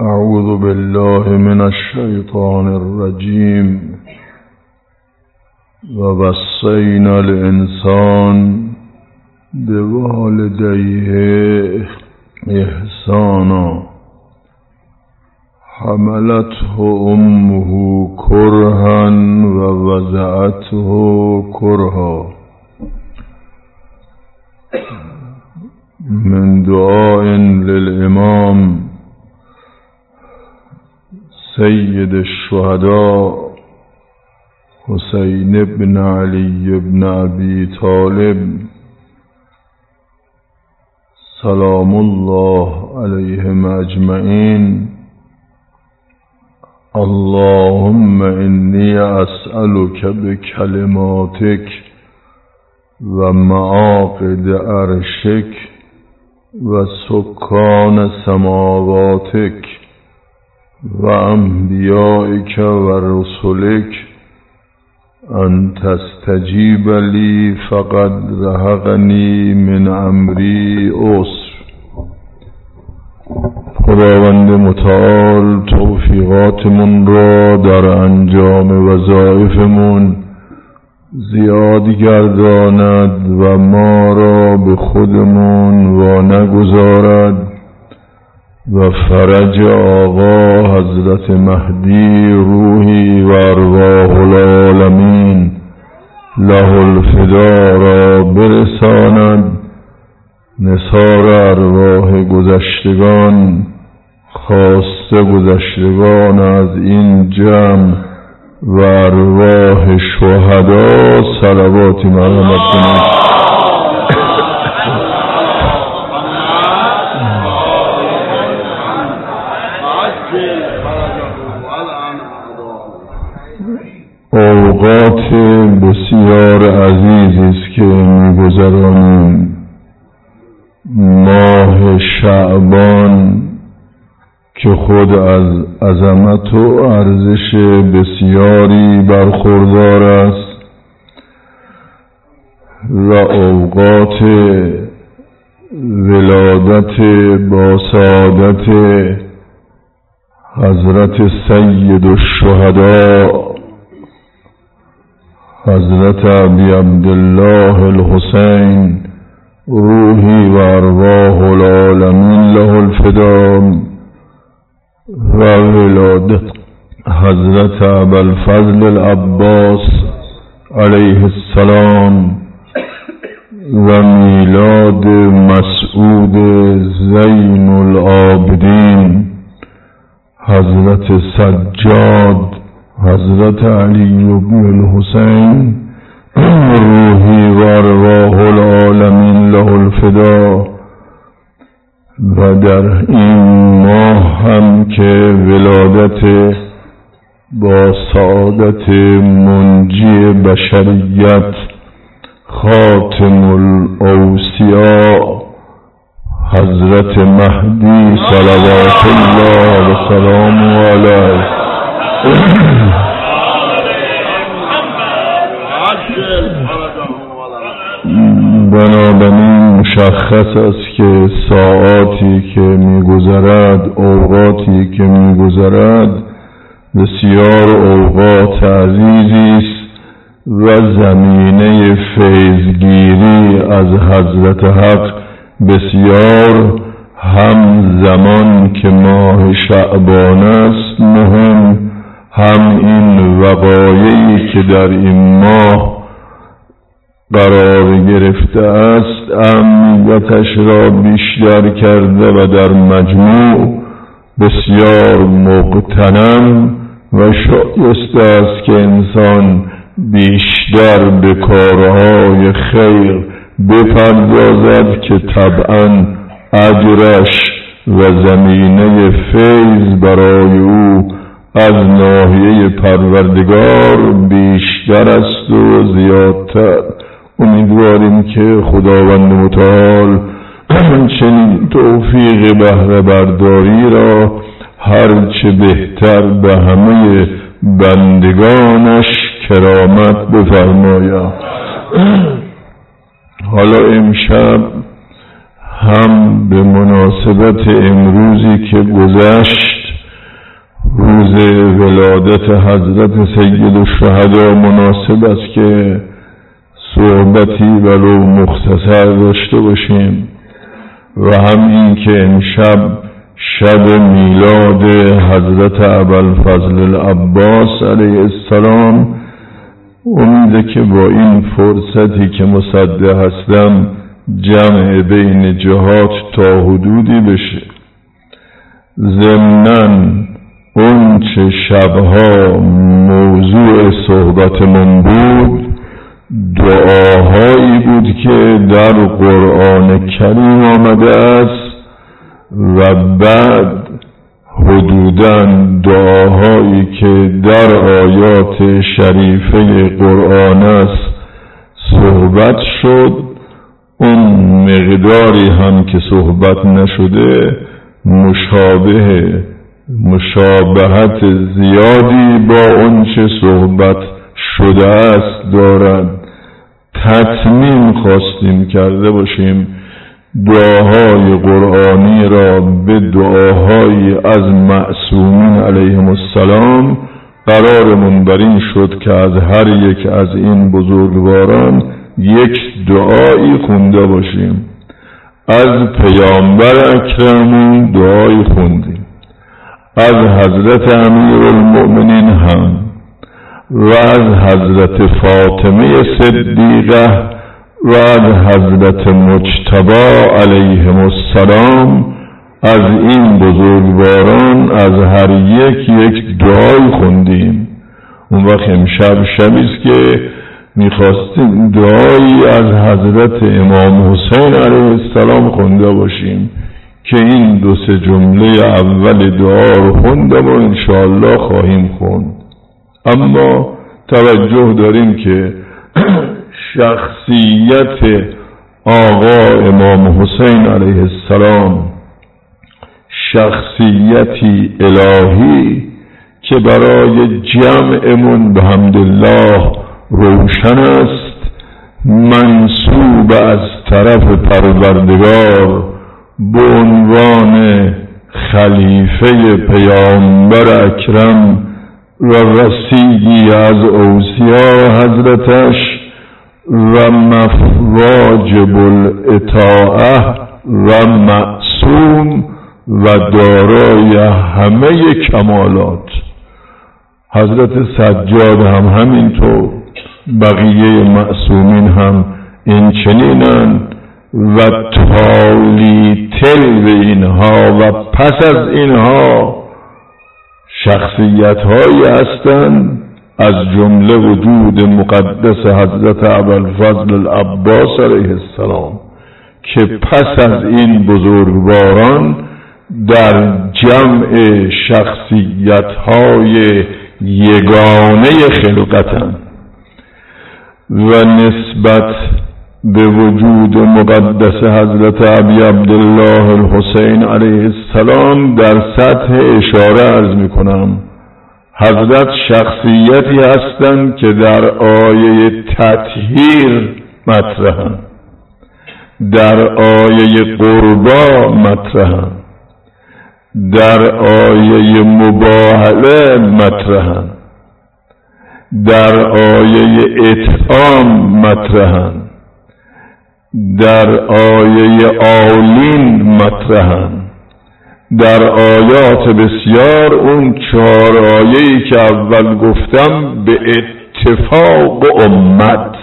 أعوذ بالله من الشيطان الرجيم. ووصينا الإنسان بوالديه إحسانا حملته أمه كرها ووضعته كرها. من دعاء للإمام سيد الشهداء حسين بن علي بن أبي طالب سلام الله عليهم أجمعين. اللهم إني أسألك بكلماتك ومعاقد عرشك وسكان سماواتك وأنبيائك ورسلك أن تستجيب لي فقد رهقني من أمري عسر. خداوند متعال توفیقاتمون را در انجام وظایفمون زیاد گرداند و ما را به خودمون وانگذارد و فرج آقا حضرت مهدی روحی و ارواح العالمین له الفدا را برساند. نثار ارواح گذشتگان خاصه گذشتگان از این جمع و ارواح شهدا صلواتی مرحمت کنید. اوقات بسیار عزیزی است که می‌گذرانیم. ماه شعبان که خود از عظمت و ارزش بسیاری برخوردار است و اوقات ولادت با سعادت حضرت سید الشهداء حضرت ابی عبدالله الحسین روحی و ارواح العالمین له الفدا و ولادت حضرت ابوالفضل العباس علیه السلام و میلاد مسعود زین العابدین حضرت سجاد حضرت علی بن الحسین روحی و ارواح العالمین له الفدا و در این ماه هم که ولادت با سعادت منجی بشریت خاتم الاوصیاء حضرت مهدی صلوات الله و سلامه علیه بنابراین مشخص است که ساعاتی که می‌گذرد اوقاتی که می‌گذرد بسیار اوقات عزیزی است و زمینه فیضگیری از حضرت حق بسیار هم زمان که ماه شعبان است مهم، هم این وقایعی که در این ماه قرار گرفته است امنیتش را بیشتر کرده و در مجموع بسیار مغتنم و شایسته است که انسان بیشتر به کارهای خیر بپردازد که طبعا اجرش و زمینه فیض برای او از ناحیه پروردگار بیشتر است و زیادتر. امیدواریم که خداوند متعال چنین توفیق بهره برداری را هرچه بهتر به همه بندگانش کرامت بفرماید. حالا امشب هم به مناسبت امروزی که گذشت ولادت حضرت سید الشهدا مناسب است که صحبتی ولو مختصر داشته باشیم و همین که امشب شب میلاد حضرت ابوالفضل العباس علیه السلام، امیده که با این فرصتی که مصدق هستم جمع بین جهات تا حدودی بشه. ضمناً اون چه شبها موضوع صحبتمون بود دعاهایی بود که در قرآن کریم آمده است و بعد حدوداً دعاهایی که در آیات شریفه قرآن است صحبت شد. اون مقداری هم که صحبت نشده مشابهت زیادی با اون چه صحبت شده است دارد. تتمیم خواستیم کرده باشیم دعاهای قرآنی را به دعاهای از معصومین علیهم السلام. قرارمون بر این شد که از هر یک از این بزرگواران یک دعایی خونده باشیم. از پیامبر اکرمون دعایی خوندیم، از حضرت امیرالمؤمنین هم و از حضرت فاطمه صدیقه و از حضرت مجتبی علیهم السلام. از این بزرگواران از هر یک دعای خوندیم. اون وقت امشب شبیست که میخواستیم دعایی از حضرت امام حسین علیه السلام خونده باشیم که این 2-3 جمله اول دعا رو خوندم و انشاءالله خواهیم خوند. اما توجه داریم که شخصیت آقا امام حسین علیه السلام شخصیتی الهی که برای جمعمون به حمدالله روشن است، منسوب از طرف پروردگار به عنوان خلیفه پیامبر اکرم و رسیدی از اوصیا حضرتش و واجب الاطاعه و معصوم و دارای همه کمالات. حضرت سجاد هم همینطور، بقیه معصومین هم این چنینند و تالی تل به اینها و پس از اینها شخصیت هایی هستند از جمله وجود مقدس حضرت ابوالفضل العباس علیه السلام که پس از این بزرگواران در جمع شخصیت های یگانه خلقتند و نسبت به وجود مقدس حضرت ابی عبدالله الحسین علیه السلام در سطح اشاره عرض می کنم. حضرت شخصیتی هستند که در آیه تطهیر مطرحند، در آیه قربا مطرحند، در آیه مباهله مطرحند، در آیه اطعام مطرحند، در آیه آلین مطرحند. در آیات بسیار اون 4 آیه‌ای که اول گفتم به اتفاق امت،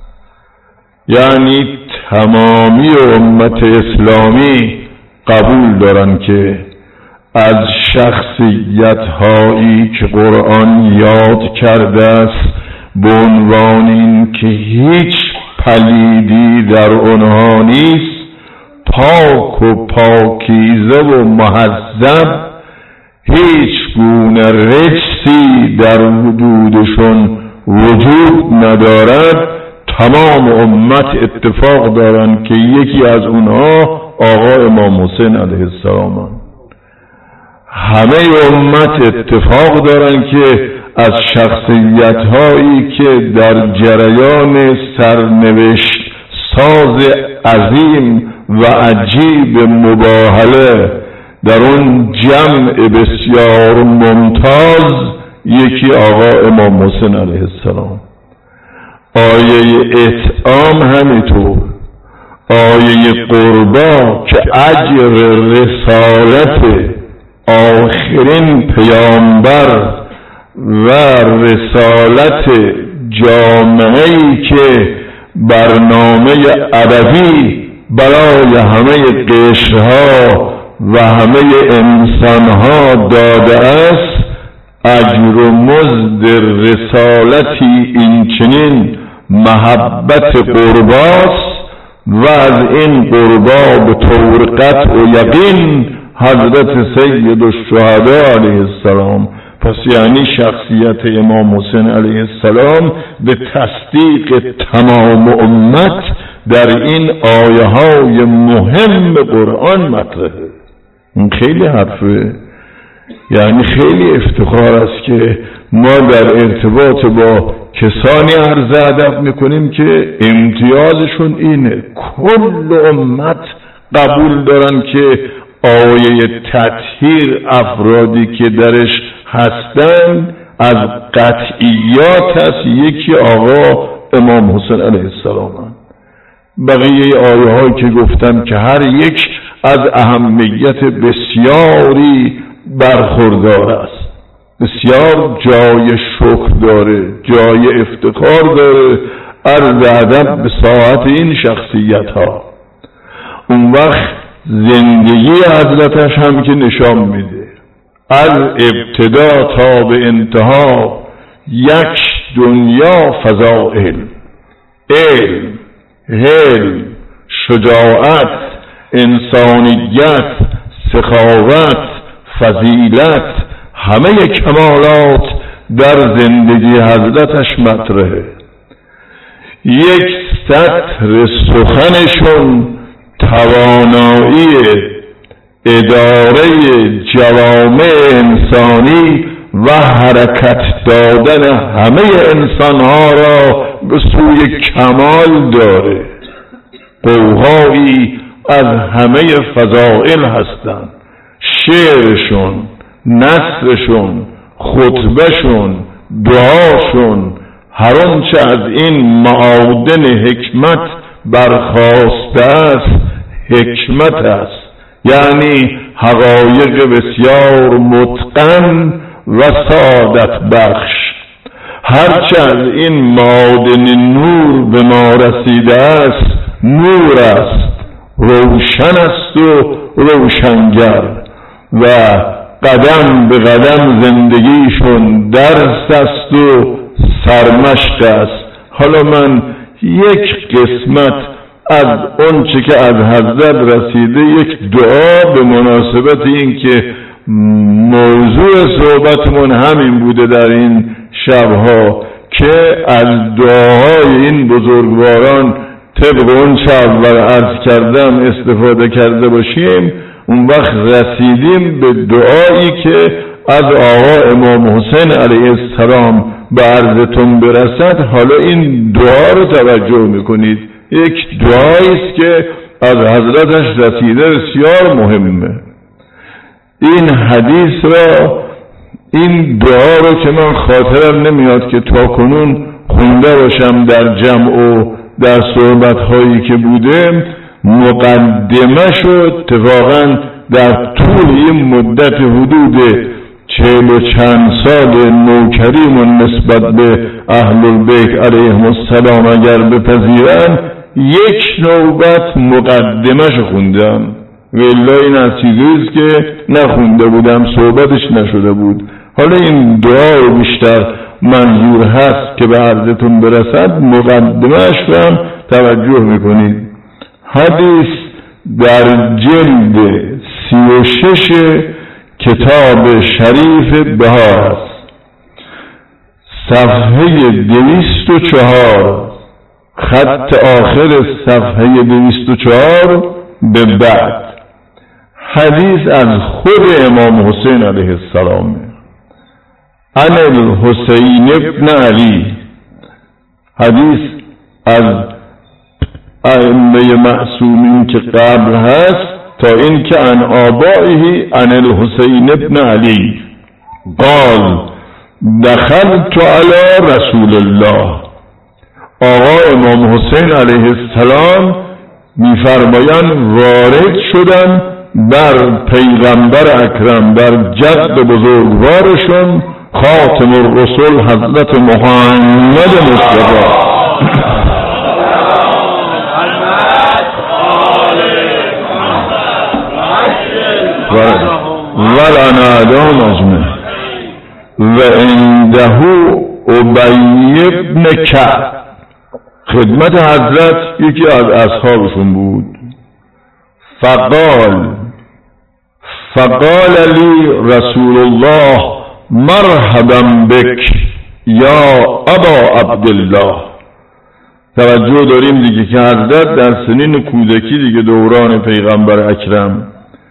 یعنی تمامی امت اسلامی قبول دارن که از شخصیت هایی که قرآن یاد کرده است به عنوان این که هیچ پلیدی در آنها نیست، پاک و پاکیزه و مهذب، هیچ گونه رجسی در وجودشون وجود ندارد، تمام امت اتفاق دارند که یکی از اونها آقا امام حسین علیه السلام. همه امت اتفاق دارند که از شخصیت هایی که در جریان سرنوشت ساز عظیم و عجیب مباهله در اون جمع بسیار ممتاز یکی آقا امام حسین علیه السلام. آیه اطعام همینطور، آیه قربا که اجر رسالت آخرین پیامبر و رسالت جامعه‌ای که برنامه ابدی برای همه قشرها و همه انسانها داده است، اجر و مزد رسالتی این چنین محبت قرباست و از این قربا به طور قطع و یقین حضرت سید الشهدا علیه السلام. پس یعنی شخصیت امام حسین علیه السلام به تصدیق تمام امت در این آیه های مهم قرآن مطرحه. این خیلی حرفه، یعنی خیلی افتخار است که ما در ارتباط با کسانی عرض ادب میکنیم که امتیازشون اینه. کل امت قبول دارن که آیه تطهیر افرادی که درش هستند از قطعیات است یکی آقا امام حسین علیه السلام. بقیه آیه هایی که گفتم که هر یک از اهمیت بسیاری برخوردار است، بسیار جای شکر داره، جای افتخار داره. عرض ادب به ساعت این شخصیت ها. اون وقت زندگی حضرتش هم که نشان میده از ابتدا تا به انتها یک دنیا فضائل، علم، حلم، شجاعت، انسانیت، سخاوت، فضیلت، همه کمالات در زندگی حضرتش مطرحه. یک سطر سخنشون توانایی اداره جوامع انسانی و حرکت دادن همه انسانها را به سوی کمال داره. قوهایی از همه فضائل هستند. شعرشون، نثرشون، خطبهشون، دعاشون، هر آنچه از این معادن حکمت برخاسته است حکمت است، یعنی حقایق بسیار متقن و سعادت بخش. هرچه از این معادن نور به ما رسیده است نور است، روشن است و روشنگر و قدم به قدم زندگیشون درس است و سرمشق است. حالا من یک قسمت از اون چه که از حضرت رسیده، یک دعا به مناسبت این که موضوع صحبتمون همین بوده در این شبها، که از دعاهای این بزرگواران طبق اون چه اول عرض کردم استفاده کرده باشیم. اون وقت رسیدیم به دعایی که از آقا امام حسین علیه السلام به عرضتون برسد. حالا این دعا رو توجه میکنید، یک دعایی است که از حضرتش رسیده، بسیار مهمه. این حدیث را، این دعا رو که من خاطرم نمیاد که تا کنون خونده باشم در جمع و در صحبت هایی که بوده، مقدمه شد اتفاقا در طول این مدت حدود 40 و چند سال نوکریمون نسبت به اهل البیت علیهم السلام اگر بپذیرن، یک نوبت مقدمه‌ش خوندم. والله این از چیزیست که نخونده بودم، صحبتش نشده بود. حالا این دعا رو بیشتر منظور هست که به عرضتون برسد، مقدمه‌اش رو هم توجه میکنید. حدیث در جلد 36 کتاب شریف بهار است، صفحه 204 خط آخر صفحه 204 به بعد. حدیث از خود امام حسین علیه السلام، عن الحسین ابن علی. حدیث از ائمه معصومین که قبل هست تا این که عن آبائه عن الحسین ابن علی قال دخلت علی رسول الله. آقا امام حسین علیه السلام میفرمایند وارد شدن بر پیغمبر اکرم، بر جد بزرگوارشون خاتم الرسل حضرت محمد مصطفی ولعنادام اجمع و عنده ابی بن کعب. خدمت حضرت یکی از اصحابشون بود. فقال لی رسول الله مرحبا بک یا ابا عبدالله. توجه داریم دیگه که حضرت در سنین کودکی دیگه دوران پیغمبر اکرم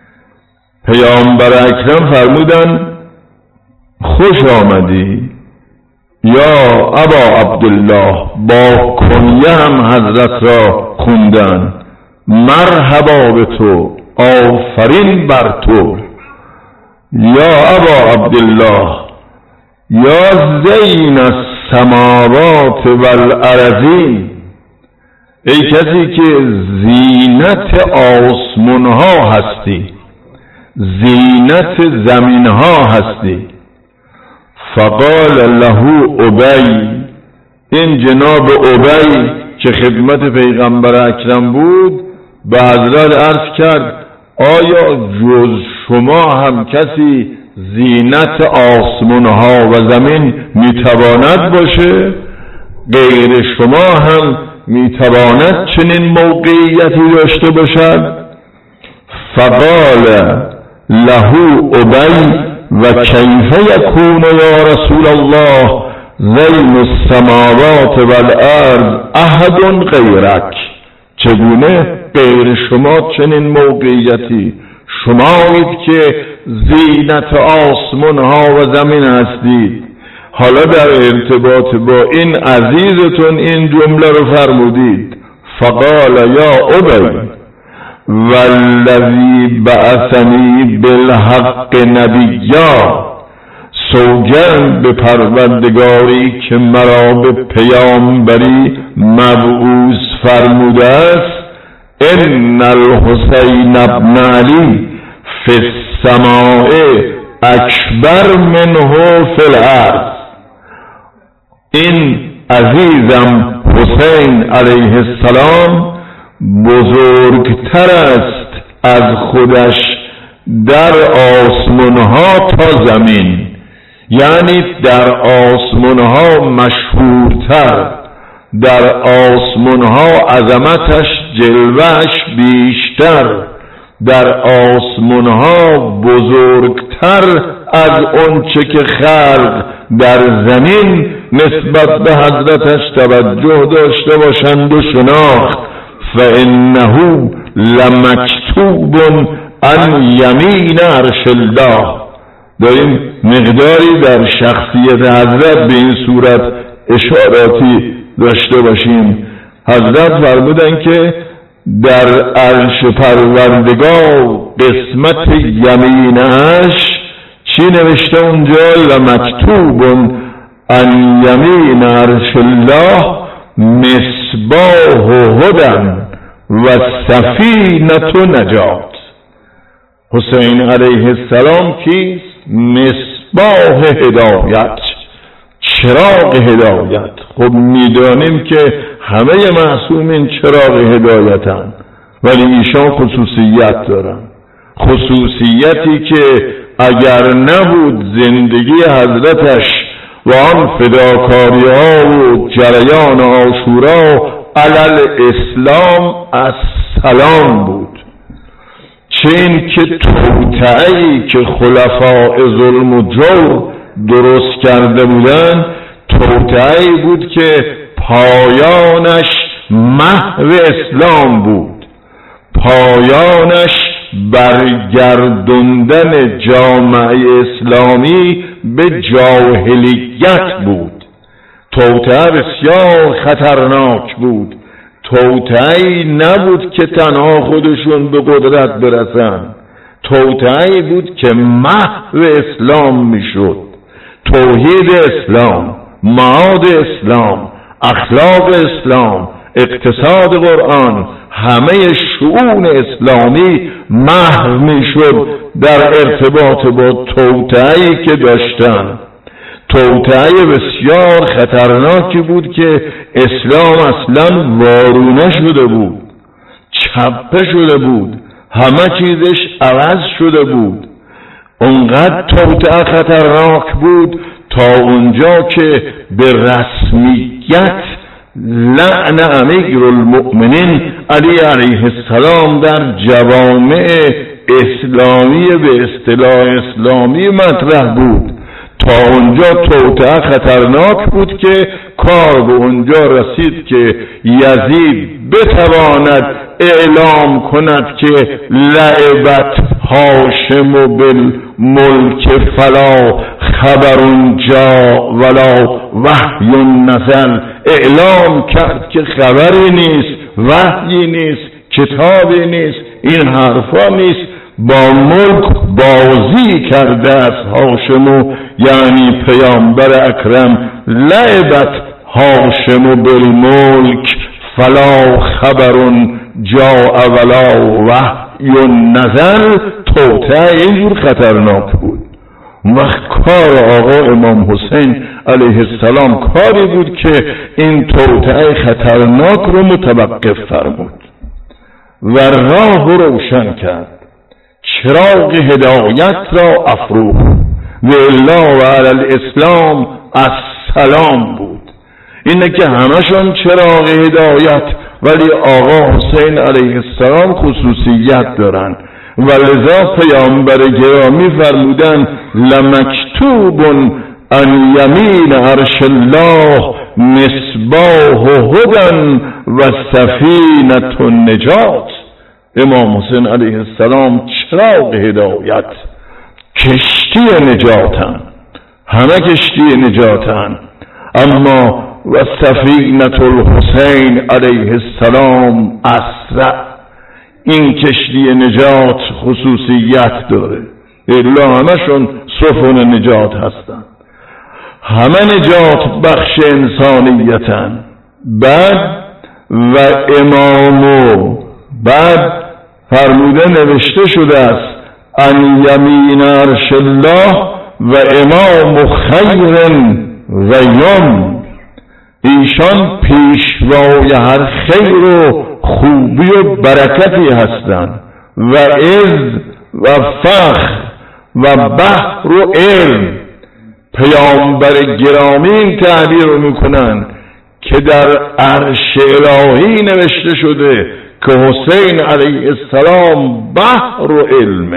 فرمودن خوش آمدی یا ابا عبدالله. با کنیه هم حضرت را خوندن مرحبا به تو، آفرین بر تو یا ابا عبدالله، یا زین السماوات والارضین، ای کسی که زینت آسمان ها هستی، زینت زمین ها هستی. فقال له ابی، این جناب ابی که خدمت پیغمبر اکرم بود به حضرت عرض کرد آیا جز شما هم کسی زینت آسمان ها و زمین میتواند باشه؟ غیر شما هم میتواند چنین موقعیتی داشته باشد؟ فقال له ابی و کیف یکون یا رسول الله زین السماوات والارض احد غیرک، چگونه غیر شما چنین موقعیتی؟ شمایید که زینت آسمان ها و زمین هستید، حالا در ارتباط با این عزیزتون این جمله رو فرمودید. فقال یا ابی والذی بعثنی بالحق نبیا، سوگند به پروردگاری که مرا به پیامبری مبعوث فرموده است، ان الحسین ابن علی فی السماء اکبر منه فی الارض. این عزیزم حسین علیه السلام بزرگتر است از خودش در آسمان ها تا زمین، یعنی در آسمان ها مشهورتر، در آسمان ها عظمتش جلوهش بیشتر، در آسمان ها بزرگتر از اونچه که خلق در زمین نسبت به حضرتش توجه داشته باشند و شناخت. فإنه لمکتوب عن یمین عرش الله. داریم مقداری در شخصیت حضرت به این صورت اشاراتی داشته باشیم. حضرت فرمودن که در عرش پروردگار قسمت یمینش چی نوشته اونجا؟ لمکتوب عن یمین عرش الله مصباح هدی و سفینة نجات. حسین علیه السلام کیست؟ مصباح هدایت، چراغ هدایت. خب میدانیم که همه معصومین چراغ هدایتن، ولی ایشان خصوصیت دارن، خصوصیتی که اگر نبود زندگی حضرتش و آن فداکاری ها و جریان عاشورا علل اسلام از سلام بود. چه این که توطئه‌ای که خلفاء ظلم و جور درست کرده بودن، توطئه‌ای بود که پایانش محو اسلام بود، پایانش برگردوندن جامعه اسلامی به جاهلیت بود. توطئه بسیار خطرناک بود، توطئه‌ای نبود که تنها خودشون به قدرت برسن، توطئه‌ای بود که محو اسلام میشد، توحید اسلام، معاد اسلام، اخلاق اسلام، اقتصاد قرآن، همه شؤون اسلامی محو میشد در ارتباط با توطئه‌ای که داشتن. توطئه بسیار خطرناکی بود که اسلام اصلا وارونه شده بود، چپه شده بود، همه چیزش عوض شده بود. اونقدر توطئه خطرناک بود تا اونجا که به رسمیت لعن امیر المؤمنین علی علیه السلام در جوامع اسلامی به اصطلاح اسلامی مطرح بود. تا اونجا توطئه خطرناک بود که کار به اونجا رسید که یزید بتواند اعلام کند که لعبت هاشم بالملک فلا خبر جا ولا وحی نزل. اعلام کرد که خبری نیست، وحی نیست، کتابی نیست، این حرفا نیست. با ملک بازی کرده از هاشم، یعنی پیامبر اکرم. لعبت هاشم بالملک فلا خبر جاء ولا وحی نزل. توطئه اینجور خطرناک بود. وقت کار آقا امام حسین علیه السلام کاری بود که این توطئه خطرناک رو متوقف فرمود و راه روشن کرد، چراغ هدایت را افروخت. و الا و علی الاسلام السلام بود. اینه که همشون چراغ هدایت، ولی آقا حسین علیه السلام خصوصیت دارن و لذا پیامبر گرامی فرمودن لمکتوب ان یمین عرش الله مصباح هدی و سفینة النجات. امام حسین علیه السلام چراغ هدایت، کشتی نجاتن، همه کشتی نجاتن، اما و سفینة الحسین علیه السلام اسرع. این کشتی نجات خصوصیت داره، الا همشون سفن نجات هستن، همه نجات بخش انسانیتن. بعد و امامو بعد فرموده نوشته شده است ان یمین عرش الله و امام خیر و یم. ایشان پیشوای هر خیر و خوبی و برکتی هستند و عز و فخر و بحر و علم. پیامبر گرامی این تعبیر رو میکنن که در عرش الهی نوشته شده که حسین علیه السلام بحر و علم،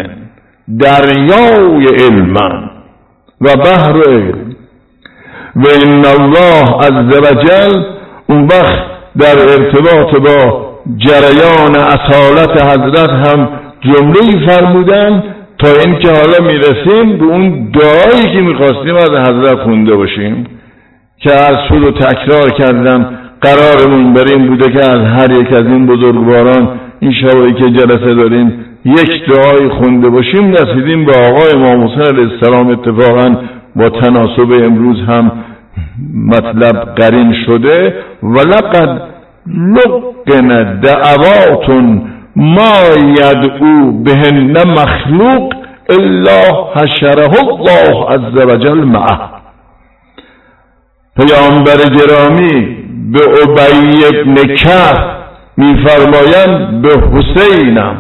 دریای علم و بحر و علم. و ان الله عز وجل اون وقت در ارتباط با جریان اصالت حضرت هم جمله‌ای فرمودن تا اینکه حالا میرسیم به اون دعایی که میخواستیم از حضرت خونده باشیم که از شد و تکرار کردم. قرارمون بر این بوده که از هر یک از این بزرگواران این شبایی که جلسه داریم یک دعای خونده باشیم. رسیدیم به آقای امام حسین علیه السلام. اتفاقا با تناسب امروز هم مطلب قرین شده. ولقد لقن دعوات ما یدعو بهن مخلوق الا حشره الله عز وجل معه. پیامبر گرامی به ابی ابن کعب میفرمایند به حسینم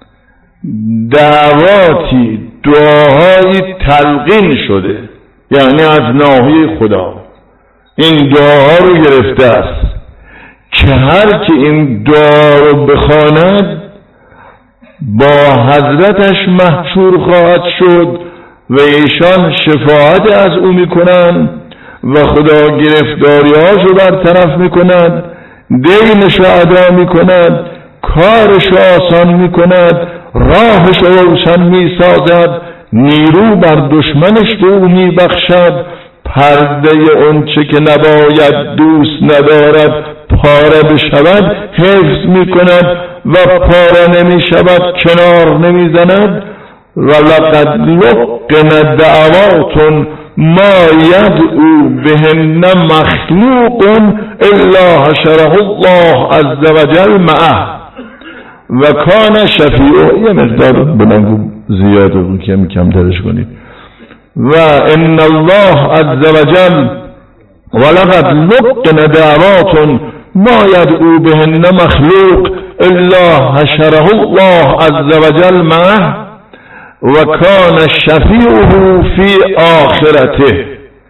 دعواتی، دعاهایی تلقین شده، یعنی از ناحیه خدا این دعاها رو گرفته است که هر کی این دعا رو بخواند با حضرتش محشور خواهد شد و ایشان شفاعت از او میکنن و خدا گرفتاری‌هاش رو برطرف میکند، دینش رو ادا میکند، کارش رو آسان میکند، راهش رو روشن میسازد، نیرو بر دشمنش به او میبخشد، پرده اونچه که نباید دوست ندارد پاره بشود حفظ میکند و پاره نمیشود کنار نمیزند. و لقد لقن دعوات ما یدعو بهن مخلوق الا حشره الله عز وجل معه و کان شفیعه. یه مقدار بلنگو زیاده رو کم ترش کنید. و ان الله عز وجل ولقد لقن دعوات ما یدعو بهن مخلوق الا حشره الله عز وجل معه و کان شفیعه فی آخرته.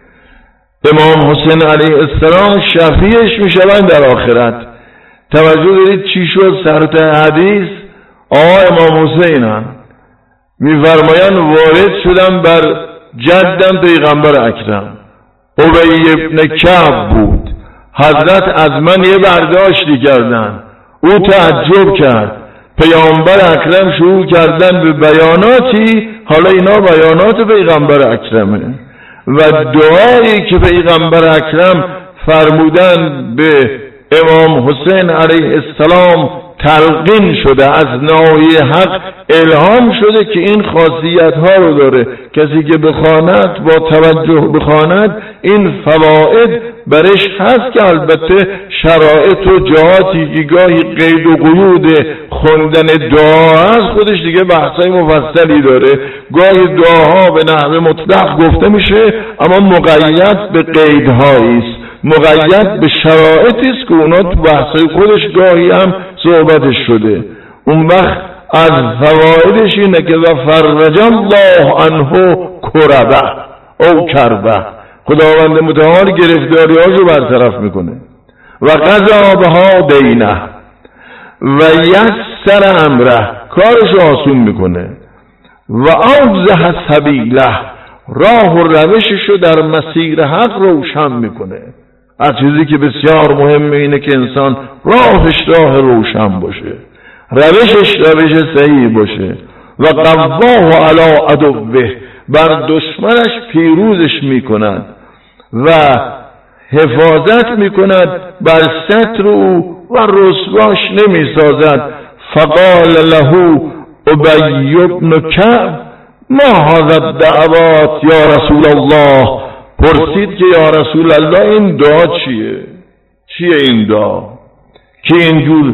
امام حسین علیه السلام شفیعش میشوند در آخرت. توجه دارید چی شد؟ سرت حدیث امام حسینن میفرمایند وارد شدم بر جدم پیغمبر اکرم، ابی ابن کعب بود. حضرت از من یه برداشتی کردن، او تعجب کرد. پیامبر اکرم شروع کردن به بیاناتی، حالا اینا بیانات پیغمبر اکرمه و دعایی که پیغمبر اکرم فرمودن به امام حسین علیه السلام تلقین شده، از ناحیه حق الهام شده که این خاصیت ها رو داره. کسی که بخواند، با توجه بخواند، این فواید برش هست که البته شرایط و جهاتی که گاهی قید و قیود خوندن دعا از خودش دیگه بحثای مفصلی داره. گاهی دعاها به نحو مطلق گفته میشه اما مقید به قیدهایی است، مقید به شرایطی است که اونا تو بحثای خودش گاهی هم صحبتش شده. اون وقت از فوایدش اینه که و فرج الله عنه کربه او کربه، خداوند متعال گرفتاری‌هاشو برطرف میکنه. و قضا بها دینه و یسر امره، کارش آسون میکنه. و اوضح سبیله، راه و روششو در مسیر حق روشن میکنه. از چیزی که بسیار مهمه اینه که انسان راهش راه روشن باشه، روشش روش صحیح باشه. و قواه علی عدوه، بر دشمنش پیروزش میکند و حفاظت میکند بر ستر او و رسواش نمیسازد. فقال له ابی بن کعب ما هذا الدعوات یا رسول الله، پرسید که یا رسول الله این دعا چیه این دعا که اینجور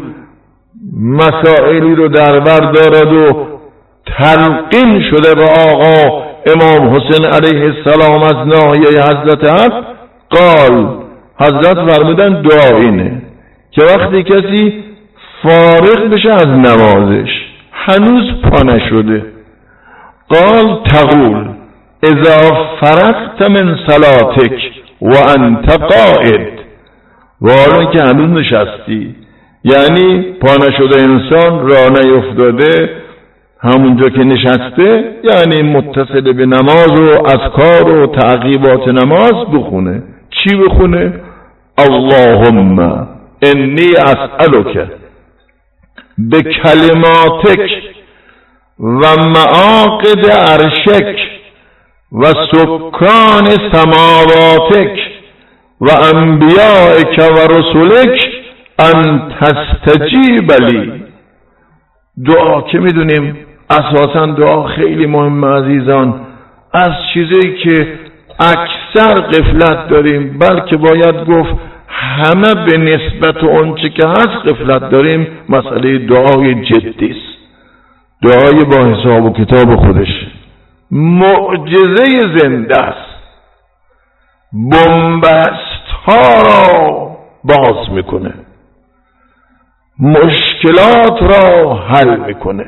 مسائلی رو در بر دارد و تلقین شده به آقا امام حسین علیه السلام از ناحیه حضرت حق. قال، حضرت فرمودن دعا اینه که وقتی کسی فارغ بشه از نمازش، هنوز پا نشده، قال تقول اذا فرغت من صلاتک و انت قائد، و حالا که هنوز نشستی، یعنی پا نشده انسان راه نیفتاده، همونجا که نشسته، یعنی متصل به نماز و اذکار و تعقیبات نماز بخونه. چی بخونه؟ اللهم انی اسألک بکلماتک و معاقد عرشک و سکان سماواتک و انبیائک و رسولک ان تستجیب لی. دعا که میدونیم اساسا دعا خیلی مهمه عزیزان. از چیزی که اکثر غفلت داریم، بلکه باید گفت همه به نسبت اون چی که هست غفلت داریم، مسئله دعای جدی است. دعای با حساب و کتاب خودش معجزه زنده است، بنبست ها را باز میکنه، مشکلات را حل میکنه،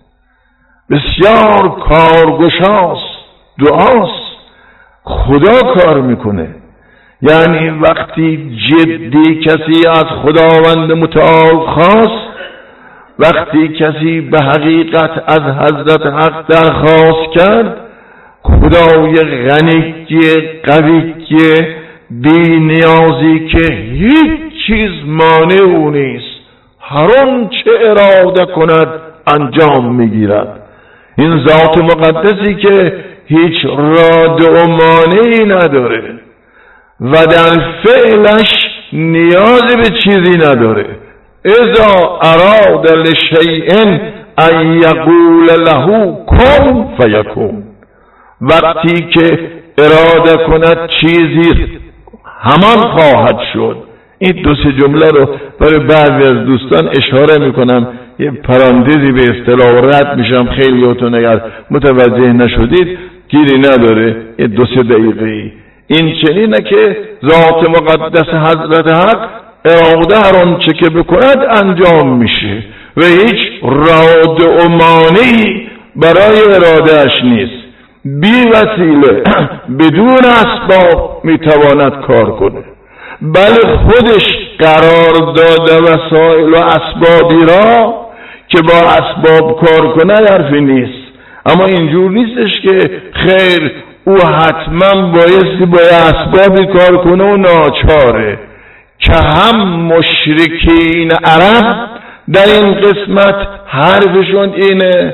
بسیار کارگشاست، دعاست، خدا کار میکنه. یعنی وقتی جدی کسی از خداوند متعال خواست، وقتی کسی به حقیقت از حضرت حق درخواست کرد، خدای غنی قوی بی نیازی که هیچ چیز مانع او نیست، هر چه اراده کند انجام میگیرد. این ذات مقدسی که هیچ راده و مانعی نداره و در فعلش نیازی به چیزی نداره. اذا اراد لشیء ان یقول له کن فیکون، وقتی که اراده کند چیزی همان خواهد شد. این دو سه جمله رو برای بعضی از دوستان اشاره میکنم، یه پراندیزی به اصطلاح رد میشم، خیلیاتون اگر متوجه نشدید گیری نداره، یه دو سه دقیقه. این چنینه که ذات مقدس حضرت حق اراده هر آنچه که بکند انجام میشه و هیچ رادع و مانعی برای ارادهش نیست. بی وسیله بدون اسباب میتواند کار کنه، بله خودش قرار داده وسایل و اسبابی را که با اسباب کار کنه حرفی نیست. اما اینجور نیستش که خیر او حتما بایستی با اسبابی کار کنه و ناچاره، که هم مشرکین عرب در این قسمت حرفشون اینه،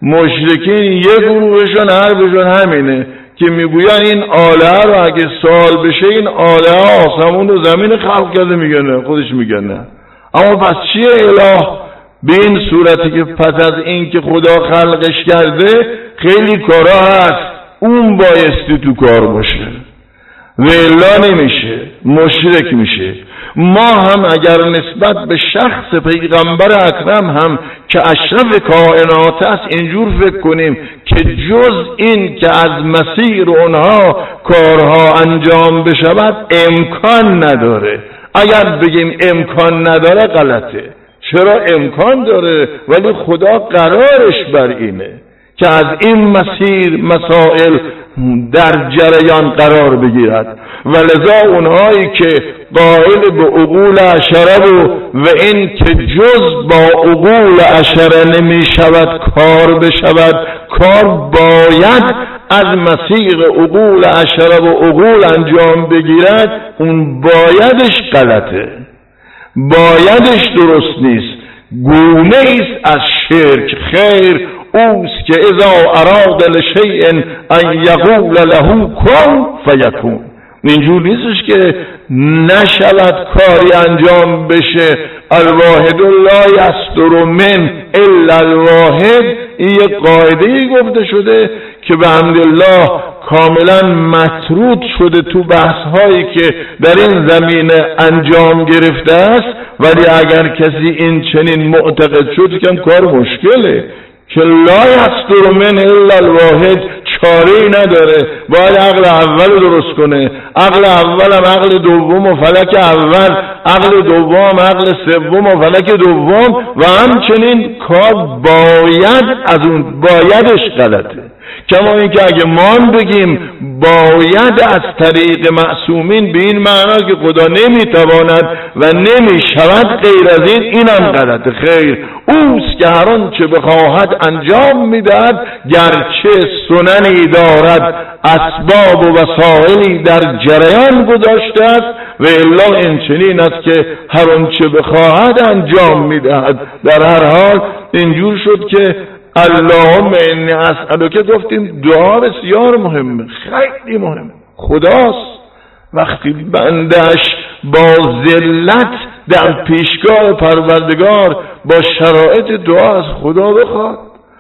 مشرکین یک گروهشون حرفشون همینه که میگوین این آله رو اگه سوال بشه این آله آسمون و زمین خلق کرده، میگه نه، خودش میگه نه. اما پس چیه اله؟ به این صورتی که پس از این که خدا خلقش کرده خیلی کارا هست اون بایستی تو کار باشه و الا نمیشه، مشرک میشه. ما هم اگر نسبت به شخص پیغمبر اکرم هم که اشرف کائنات است اینجور فکر کنیم که جز این که از مسیر اونها کارها انجام بشود امکان نداره. اگر بگیم امکان نداره غلطه، چرا امکان داره، ولی خدا قرارش بر اینه که از این مسیر مسائل در جریان قرار بگیرد. ولذا اونهایی که قائل به عقول عشره و این که جز با عقول عشره نمی شود کار بشود، کار باید از مسیر عقول عشره و عقول انجام بگیرد، اون بایدش غلطه، بایدش درست نیست، گونه ایست از شرک. خیر اوست که اذا اراد لشیء ان یقول له کن فیکون. اینجور نیستش که نشود کاری انجام بشه. الواحد لا یصدر من الا الواحد، این یک قاعده‌ای گفته شده که به حمدالله کاملا مطرود شده تو بحث‌هایی که در این زمینه انجام گرفته است. ولی اگر کسی این چنین معتقد شد که کار مشکله که لا یصدر من الا الواحد، چاره‌ای نداره، باید عقل اول درست کنه. عقل اول هم عقل دوم و فلک اول، عقل دوم عقل سوم و فلک دوم، و همچنین کار باید از اون بایدش غلطه. کما اینکه اگه ما بگیم باید از طریق معصومین به این معنا که خدا نمیتواند و نمیشود غیر از این، اینم غلطه. خیر اوست که هر آنچه بخواهد انجام میدهد، گرچه سننی دارد اسباب و وسایلی در جریان گذاشته است و الا این چنین است که هر آنچه بخواهد انجام میدهد. در هر حال اینجور شد که اللهم انی اسألک، گفتیم دعا بسیار مهمه، خیلی مهمه. خداست وقتی بندش با ذلت در پیشگاه پروردگار با شرایط دعا از خدا بخواد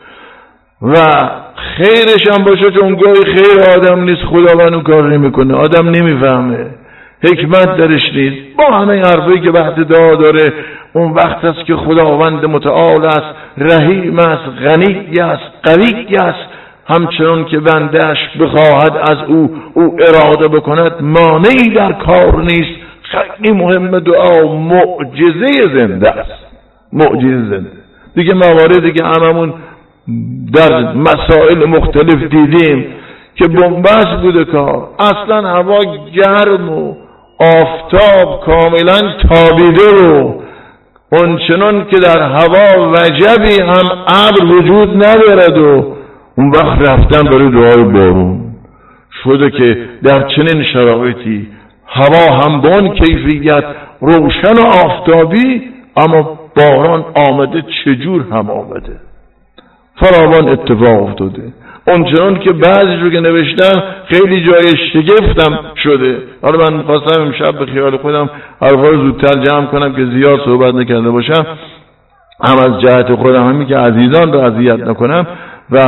و خیرش هم باشه، چون گاهی خیر آدم نیست، خداوند اون کار نمیکنه، آدم نمیفهمه، حکمت درش نیست. با همه حرفی که وقت دعا داره، اون وقت است که خداوند متعال است، رحیم است، غنی است، قوی است. همچنان که بندهش بخواهد از او اراده بکند، مانعی در کار نیست. خیلی مهم دعا، معجزه زنده است، معجزه زنده. دیگه مواردی که هممون در مسائل مختلف دیدیم که بنبست بوده کار، اصلا هوا گرم و آفتاب کاملا تابیده و اونچنان که در هوا وجبی هم ابر وجود ندارد و اون وقت رفتن برای دعای بارون شده که در چنین شرایطی هوا هم با اون کیفیت روشن و آفتابی، اما باران آمده چجور هم آمده، فراوان اتفاق افتاده. اونچنان که بعضی رو که نوشتم خیلی جای شگفتم شده. حالا من خواستم امشب به خیال خودم حرفا رو زودتر جمع کنم که زیاد صحبت نکرده باشم، هم از جهت خودم، همین که عزیزان رو اذیت نکنم و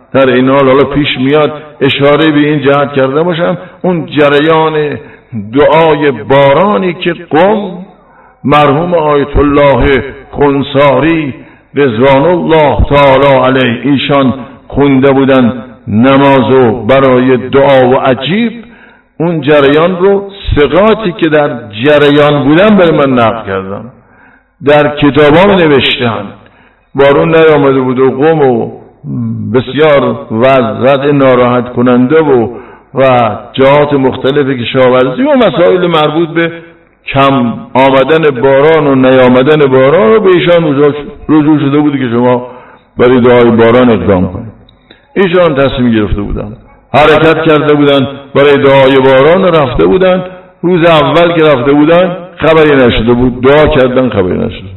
در این حال حالا پیش میاد اشاره به این جهت کرده باشم، اون جریان دعای بارانی که قم مرحوم آیت الله خنساری رضوان الله تعالی علیه ایشان خونده بودن نمازو برای دعا و عجیب، اون جریان رو ثقاتی که در جریان بودن برای من نقل کردن، در کتابام نوشتن. بارون نیامده بود و قم و بسیار وضع ناراحت کننده و جهات مختلف کشاورزی و مسائل مربوط به کم آمدن باران و نیامدن باران رو به ایشان رجوع شده بود که شما برای دعای باران اقدام کنید. ایشان تصمیم گرفته بودن، حرکت کرده بودن برای دعای باران، رفته بودن. روز اول که رفته بودن خبری نشده بود، دعا کردن خبری نشده.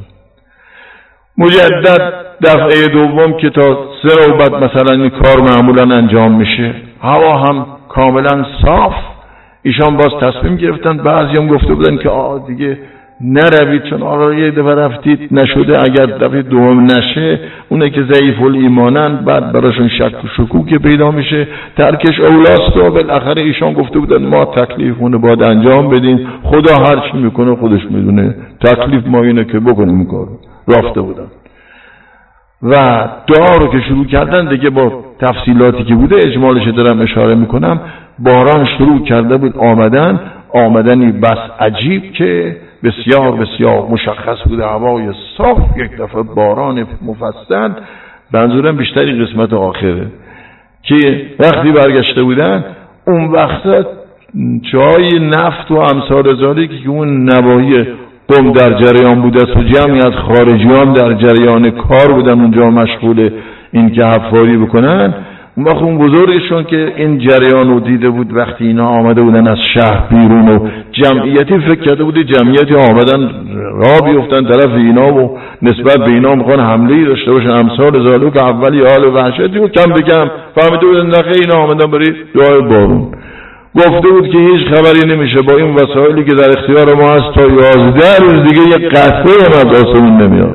مجدد دفعه دوم که تا 3 نوبت مثلا این کار معمولا انجام میشه، هوا هم کاملا صاف، ایشان باز تصمیم گرفتن. بعضی هم گفته بودن که دیگه نروید، چون آقا یه دفعه رفتید نشده، اگر دفعه دوم نشه اونه که ضعیف الایمانن، بعد براشون شک و شکوک پیدا میشه، ترکش اولاست. و بالاخره ایشان گفته بودن ما تکلیفمون باید انجام بدیم، خدا هر چی میکنه خودش میدونه، تکلیف ما اینه که بکنیم کارو. رفته بودن و دعا رو که شروع کردن دیگه با تفصیلاتی که بوده اجمالش دارم اشاره میکنم. باران شروع کرده بود آمدنی بس عجیب که بسیار بسیار مشخص بوده، هوای صاف، یک دفعه باران مفصل. منظورم بیشتری قسمت آخره که وقتی برگشته بودن اون وقت جای نفت و امثال ذالک که اون نواحی قم در جریان بوده و جمعی از خارجیان در جریان کار بودن اونجا مشغول این که حفاری بکنن. اون وقت اون بزرگشون که این جریان رو دیده بود، وقتی اینا آمده بودن از شهر بیرون و جمعیتی فکر کرده بودی جمعیتی آمدن راه بیفتن طرف اینا و نسبت به اینا میخوان حمله‌ای داشته باشن امثال ذالک، که اولی حال وحشتی و کم به کم فهمیده بودن نخیر اینا آمدن برای دعای بارون. گفته بود که هیچ خبری نمیشه، با این وسایلی که در اختیار ما هست تا 11 روز دیگه یک قطره هم از آسمون نمیاد.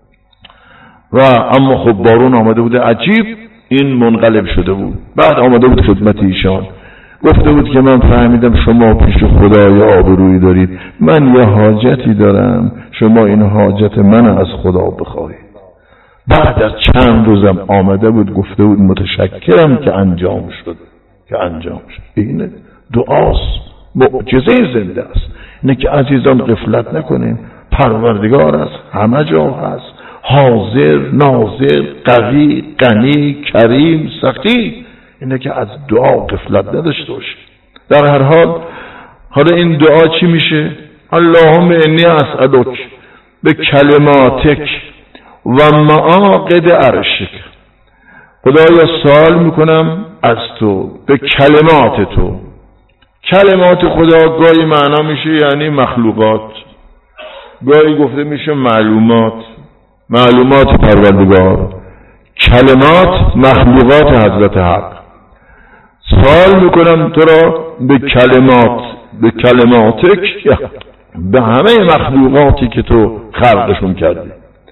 و اما خب بارون آمده بوده عجیب، این منقلب شده بود. بعد آمده بود خدمت ایشان، گفته بود که من فهمیدم شما پیش خدای آبرویی دارید، من یه حاجتی دارم، شما این حاجت من از خدا بخواهید. بعد از چند روزم آمده بود گفته بود متشکرم که انجام شد. اینه دعاست، معجزه زنده است. اینه که عزیزان غفلت نکنین، پروردگار است، همه جا هست، حاضر، ناظر، قوی، غنی، کریم، سخی. اینه که از دعا غفلت نداشته باشید. در هر حال حالا این دعا چی میشه؟ اللهم انی اسألک به کلماتک و معاقد عرشک. خدایا سوال میکنم از تو به کلمات تو. کلمات خدا گاهی معنا میشه یعنی مخلوقات، گاهی گفته میشه معلومات پروردگار، کلمات مخلوقات حضرت حق. سوال میکنم تو را به کلماتک، به همه مخلوقاتی که تو خلقشون کردی.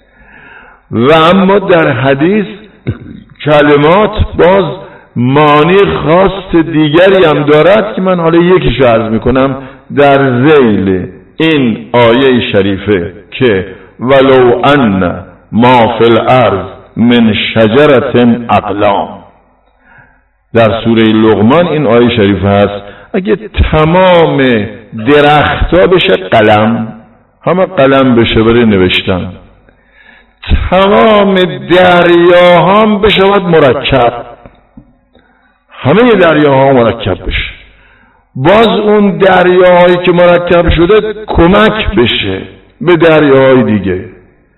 و اما در حدیث کلمات باز معنی خاص دیگری هم دارد که من حالا یکیشو عرض میکنم در ذیل این آیه شریفه که ولو ان ما فی الارض من شجرة اقلام. در سوره لقمان این آیه شریفه هست اگه تمام درختها بشه قلم، همه قلم بشه برای نوشتن، تمام دریاها هم بشود مرکب، همه دریاها مرکب بشه، باز اون دریاهایی که مرکب شده کمک بشه به dariaهای دیگه.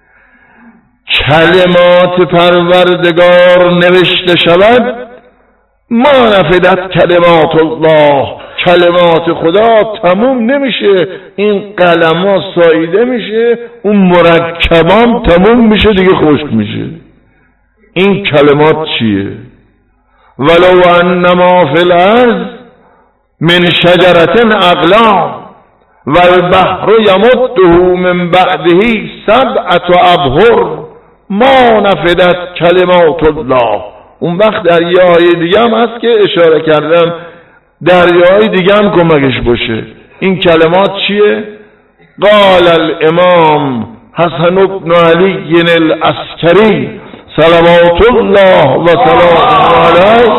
کلمات پروردگار نوشته شود ما نفدت کلمات الله، کلمات خدا تموم نمیشه، این قلم‌ها ساییده میشه، اون مرکبان تموم میشه دیگه خشک میشه. این کلمات چیه؟ ولو ان ما فی الارض من شجرة اقلام والبحر یمده من بعده 7 ابحر ما نفدت کلمات الله اون وقت دریاهای دیگه هم هست که اشاره کردم، دریاهای دیگه هم کمکش باشه. این کلمات چیه؟ قال الامام حسن بن علی العسکری صلوات الله و سلامه علیه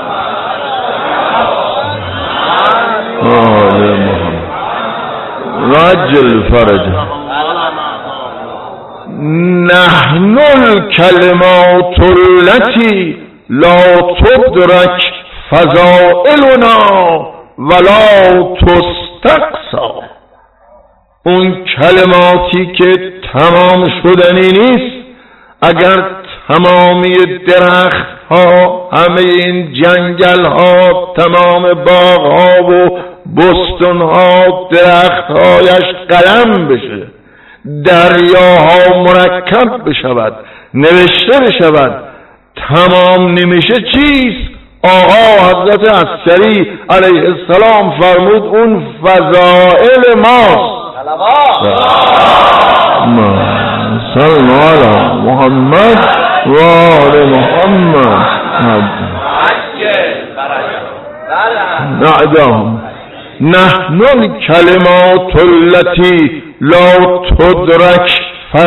آل محمد رجل فرجه نحن الکلمات التي لا تدرک فضائلنا ولا تستقصا. اون کلماتی که تمام شدنی نیست، اگر تمامی درخت ها، همه این جنگل ها، تمام باغ ها و بستان ها درخت هایش قلم بشه، دریاها مرکب بشود، نوشته بشود، تمام نمیشه چیست؟ آقا حضرت عسکری علیه السلام فرمود اون فضائل ماست. صلی علی محمد و آل محمد. نعدهم نحن الکلمات التي لا تدرک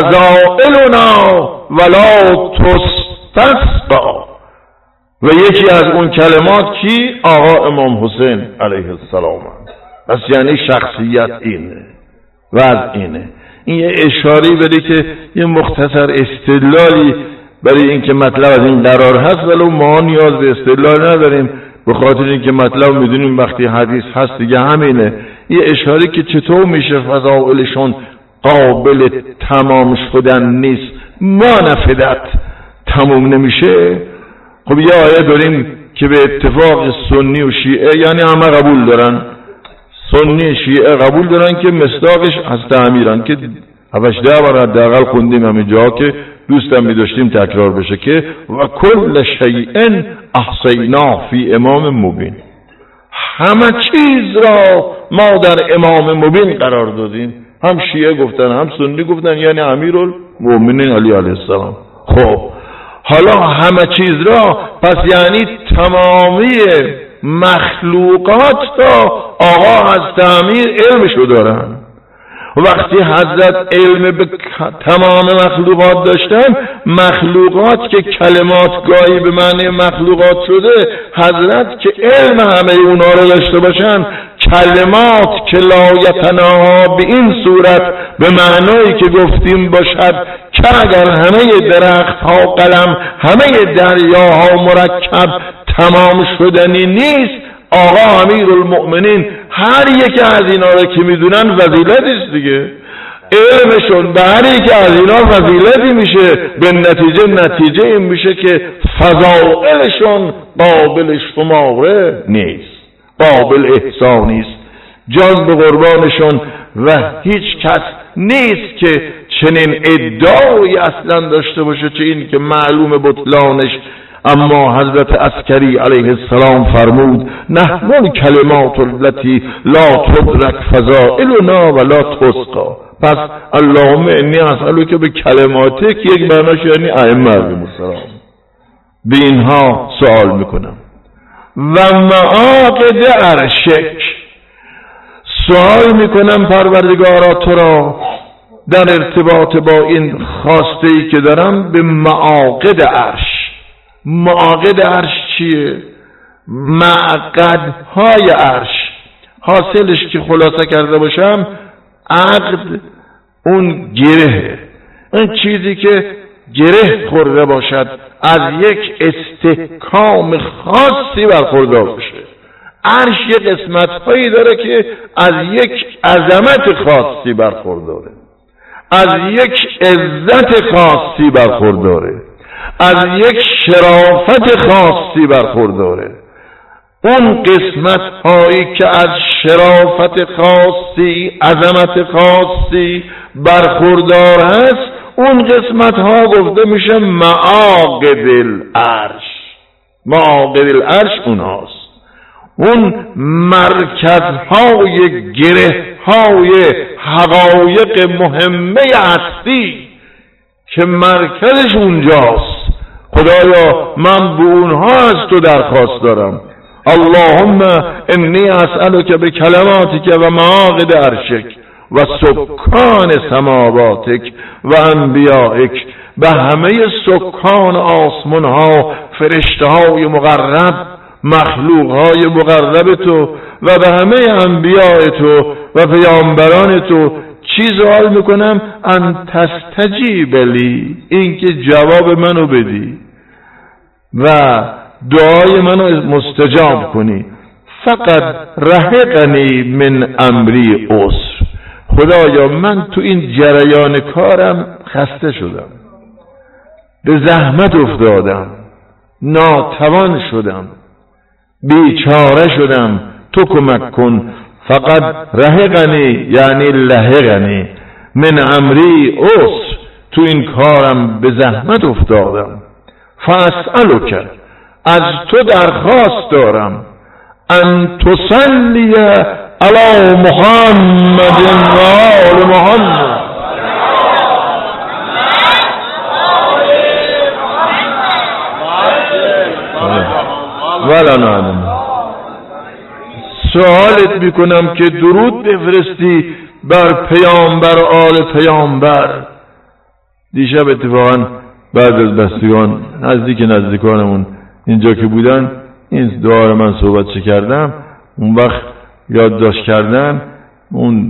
فضائلنا ولا تستسقا. و یکی از اون کلمات کی؟ آقا امام حسین علیه السلام. پس یعنی شخصیت اینه، وضع اینه. این یه اشاری بده که یه مختصر استدلالی برای اینکه مطلب از این قرار هست، ولو ما نیاز به استدلال نداریم، به خاطر اینکه مطلب میدونیم وقتی حدیث هست دیگه همینه. یه اشاره که چطور میشه فضائلشون قابل تمام شدن نیست، ما نفدت تموم نمیشه. خب یه آیه داریم که به اتفاق سنی و شیعه، یعنی همه قبول دارن، سنی شیعه قبول دارن که مصداقش از امیرن، که 7-10 بار حداقل خوندیم همین جا که دوستم می‌داشتیم تکرار بشه، که و کل شیء احصیناه فی امام مبین. همه چیز را ما در امام مبین قرار دادیم. هم شیعه گفتن هم سنی گفتن، یعنی امیرالمومنین علی علیه السلام. خب حالا همه چیز را، پس یعنی تمامی مخلوقات را آقا از تعمیر علمشو دارن. وقتی حضرت علم به تمام مخلوقات داشتن، مخلوقات که کلمات گاهی به معنی مخلوقات شده، حضرت که علم همه اونا رو داشته باشن، کلمات که لایتناها به این صورت به معنایی که گفتیم باشد که اگر همه درخت ها قلم، همه دریاها مرکب تمام شدنی نیست، آقا امیرالمؤمنین هر یک از اینا رو که میدونن وظیفه‌اش دیگه، علمشون به هر یک از اینا وظیفه‌ای میشه، به نتیجه این میشه که فضائلشون قابل شماره نیست، قابل احصا نیست، جان به قربانشون. و هیچ کس نیست که چنین ادعایی اصلا داشته باشه، چه این که معلوم بطلانش. اما حضرت عسکری علیه السلام فرمود نحن الکلمات التي لا تدرک فضائلنا ولا تسقا. پس اللهم انی اسألک به کلماتک، یک معناش یعنی ائمه علیهم السلام، به اینها سوال میکنم. و معاقد عرشک، سوال میکنم پروردگارا تو را در ارتباط با این خواسته‌ای که دارم به معاقد عرش. معاقد عرش چیه؟ معقدهای عرش. حاصلش که خلاصه کرده باشم، عقد اون گره، اون چیزی که گره خورده باشد، از یک استحکام خاصی برخوردار باشه. عرش یک قسمت هایی داره که از یک عظمت خاصی برخورداره، از یک عزت خاصی برخورداره، از یک شرافت خاصی برخورداره. اون قسمت هایی که از شرافت خاصی، عظمت خاصی برخوردار هست، اون قسمت ها گفته میشه معاقد العرش. معاقد العرش اون هاست، اون مرکزهای گره های حقایق مهمه هستی که مرکزش اونجاست. خدایا من به اونها از تو درخواست دارم. اللهم انی اسألک بکلماتک و معاقد عرشک و سکان سماواتک و انبیائک، به همه سکان آسمان ها، فرشته های مقرب، مخلوق های مقرب تو و به همه انبیاء تو و پیامبران تو چی سوال میکنم؟ ان تستجیب لی، این که جواب منو بدی و دعای منو مستجاب کنی. فقط رهقنی من امری عسر، خدایا من تو این جریان کارم خسته شدم، به زحمت افتادم، ناتوان شدم، بیچاره شدم، تو کمک کن. فقط رهقنی یعنی لهقنی من امری عسر، تو این کارم به زحمت افتادم. فاسألک، از تو درخواست دارم، ان تصلی علی محمد و آل محمد ولنا. سوالت میکنم که درود بفرستی بر پیامبر و آل پیامبر. دیشب اتفاقا بعد از بستگان نزدیکانمون اینجا که بودن این دعا رو من صحبت کردم، اون وقت یادداشت کردن، اون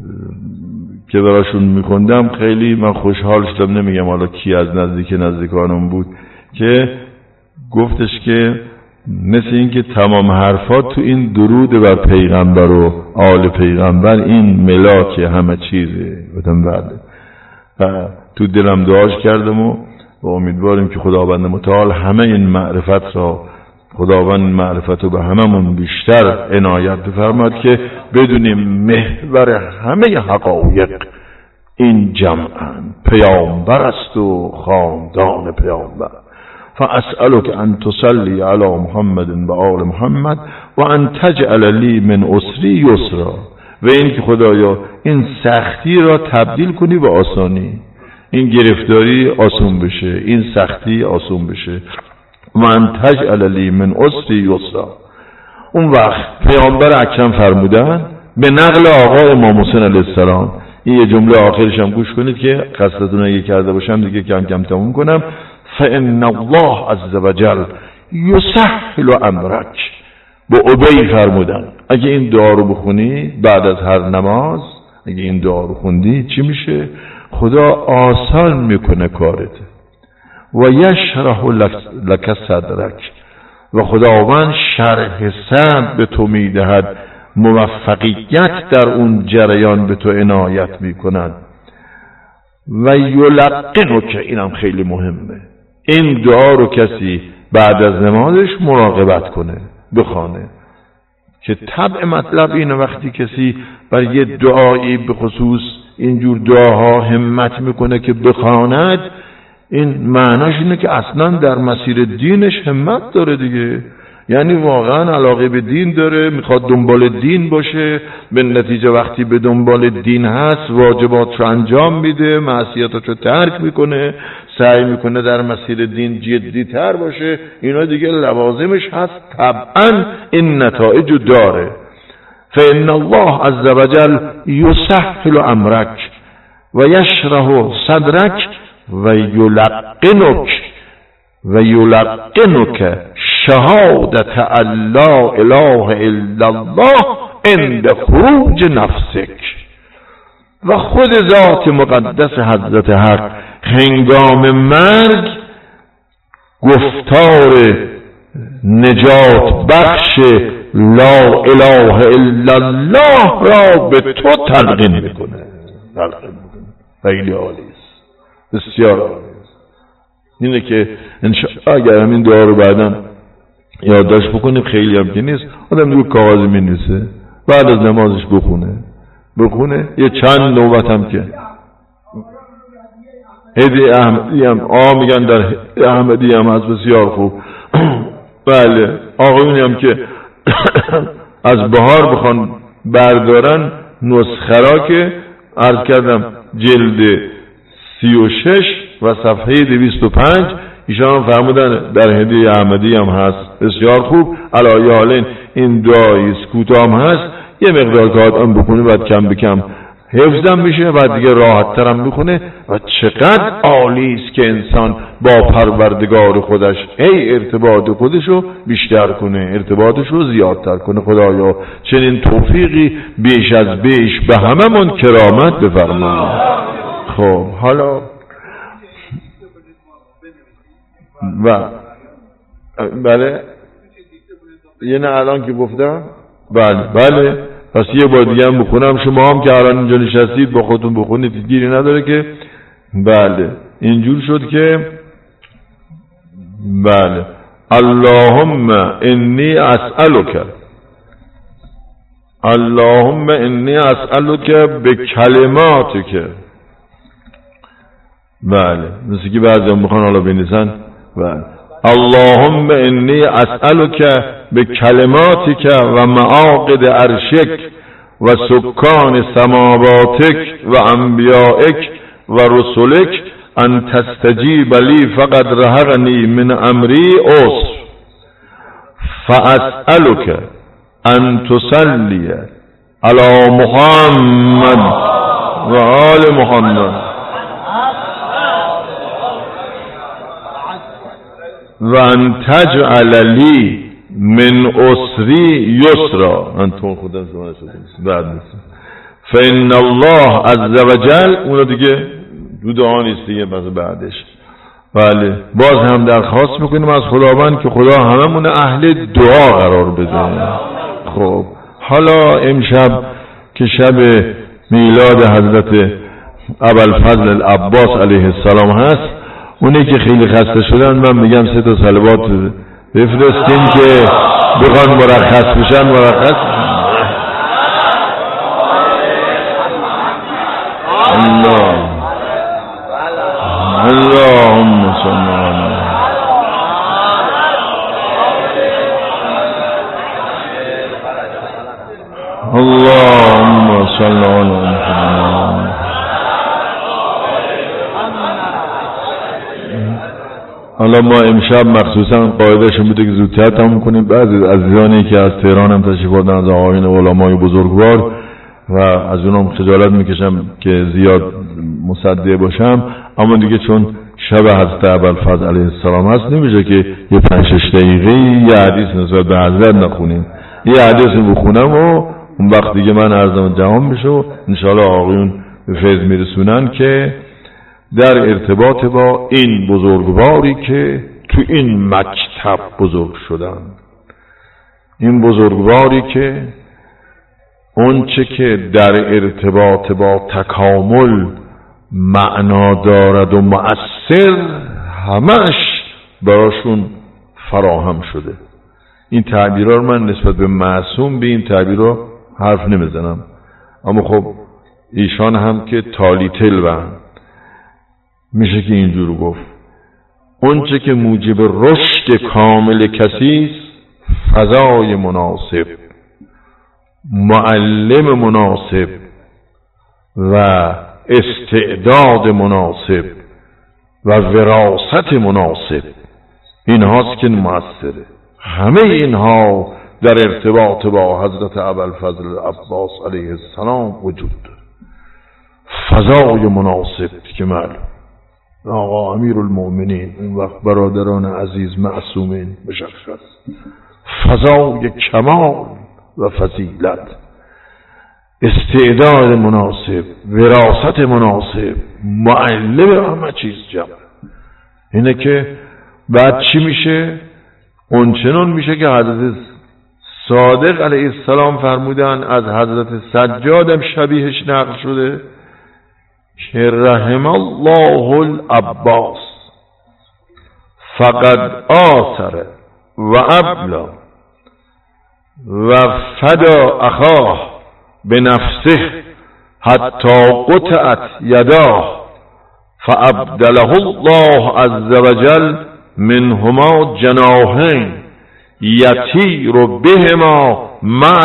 که براشون میخوندم خیلی من خوشحال شدم. نمیگم حالا کی از نزدیکانم بود که گفتش که مثل این که تمام حرفات تو این درود بر پیغمبر و آل پیغمبر این ملاک همه چیزه. بودم بله. و تو دلم دعاش کردم و امیدواریم که خداوند متعال همه این معرفت را، خداوند معرفت رو به هممون بیشتر عنایت بفرماد که بدونیم محور همه حقایق این جمعن پیامبر است و خاندان پیامبر. فاسألک ان تصلی علی محمد و آل محمد و ان تجعل لی من عسری یسرا، و این که خدایا این سختی را تبدیل کنی به آسانی، این گرفتاری آسون بشه، این سختی آسون بشه. و ان تجعل لی من عسری یسرا. اون وقت پیامبر اکرم فرمودن به نقل آقا امام حسین علیه السلام، این یه جمله آخرش هم گوش کنید که قصدتون اگه کرده باشم دیگه کم کم تموم کنم. فإن الله عز وجل یسهل امرک. به ابی فرمودن اگه این دعا رو بخونی بعد از هر نماز، اگه این دعا رو خوندی چی میشه؟ خدا آسان میکنه کارت. و یشرح لک صدرک، و خداوند شرح صدر به تو میدهد، موفقیت در اون جریان به تو عنایت میکند. و یلقنک، اینم خیلی مهمه، این دعا رو کسی بعد از نمازش مراقبت کنه، بخوانه، که طبع مطلب اینه وقتی کسی بر یه دعایی به خصوص اینجور دعاها همت میکنه که بخواند، این معناش اینه که اصلا در مسیر دینش همت داره دیگه، یعنی واقعا علاقه به دین داره، میخواد دنبال دین باشه، به نتیجه وقتی به دنبال دین هست واجبات رو انجام میده، معصیتات رو ترک میکنه، سعی میکنه در مسیر دین جدی تر باشه، اینا دیگه لوازمش هست، طبعا این نتایج داره. فإن الله عز وجل یسهل امرک و یشرح صدرک و یلقنک شهادت لا اله الا الله عند خروج نفسک. و خود ذات مقدس حضرت حق هنگام مرگ گفتار نجات بخش لا اله الا الله را به تو تلقین میکنه. خیلی عالی است، بسیار عالی است. اینه که انشاءالله اگر همین دعا رو بعداً یادداشت بکنیم، خیلی هم که نیست، آدم دیگه کاغذی می‌نویسه بعد از نمازش بخونه یه چند نوبت هم که هدیه احمدی هم میگن در احمدی هم از بسیار خوب. بله آقایونی هم که از بهار بخوان بردارن نسخه را که عرض کردم جلد 36 و صفحه 205 ایشان فرمودن در هدیه احمدی هم هست، بسیار خوب. علی حالین این دعای کوتاه هم هست، یه مقدار که آدم بخونه بعد کم به کم حفظم میشه و دیگه راحت ترم میخونه. و چقدر عالی است که انسان با پروردگار خودش ارتباط خودشو بیشتر کنه، ارتباطشو زیادتر کنه. خدایا چنین توفیقی بیش از بیش به هممون کرامت بفرما. خب حالا بله یه نه الان که گفتم بله پس یه بار دیگه هم بخونم، شما هم که الان اینجا نشستید با خودتون بخونید، گیری نداره که. بله اینجور شد که بله اللهم انی اسألک، اللهم انی اسألک به کلماتک. بله مثل که بعضی هم میخوان حالا بنویسن. بله اللهم انی اسألک به کلماتک و معاقد عرشک و سکان سماواتک و انبیائک و رسولک ان تستجیب لی فقد رهقنی من امری عسر فاسألک ان تصلی علی محمد و آل محمد و ان تجعل لی من اسری یسرا. انتون خودم شما شدید بعد نیست. فإن الله عز وجل، اونو دیگه دو دعا نیست دیگه بعدش. بله باز هم درخواست میکنیم از خداوند که خدا هممون اهل دعا قرار بده. خب حالا امشب که شب میلاد حضرت ابوالفضل العباس علیه السلام هست، اونی که خیلی خسته شدن من میگم 3 تا صلوات بفرستیم که بخوان مرخص بشن مرخص بشن. اللهم صل علی اللهم صل علی محمد. حالا ما امشب مخصوصا قاعده‌اش بوده که زودتر تموم کنیم. بعضی عزیزانی که از تهران هم تشریف آوردن، از آقایان علمای بزرگوار، و از اونم خجالت میکشم که زیاد مصدق باشم، اما دیگه چون شب حضرت ابوالفضل علیه السلام هست نمیشه که یه 5-6 دقیقه یه حدیث نسبت به حضرت نخونیم. یه حدیث بخونم و اون وقت دیگه من عرضم جهان میشه و انشاءالله آقایون به فیض میرسونن که در ارتباط با این بزرگواری که تو این مکتب بزرگ شدن، این بزرگواری که اون چه که در ارتباط با تکامل معنا دارد و مؤثر همش براشون فراهم شده. این تعبیرها رو من نسبت به معصوم به این تعبیرها حرف نمیزنم، اما خب ایشان هم که تالیتل بند میشه که اینجور گفت. اون چه که موجب رشد کامل کسی است، فضای مناسب، معلم مناسب و استعداد مناسب و وراثت مناسب، این هاست که مؤثره. همه اینها در ارتباط با حضرت ابوالفضل العباس علیه السلام وجود داره. فضای مناسب که معلوم آقا امیر المؤمنین اون وقت برادران عزیز معصومین مشخص، فضای کمال و فضیلت، استعداد مناسب، وراثت مناسب، معلم همه چیز جمع. اینه که بعد چی میشه؟ اونچنان میشه که حضرت صادق علیه السلام فرمودن، از حضرت سجادم شبیهش نقل شده که رحم الله العباس فقد آثر و ابلا و فدا اخاه به نفسه حتی قطعت یداه فابدله الله عز وجل منهما جناحین یطیر بهما مع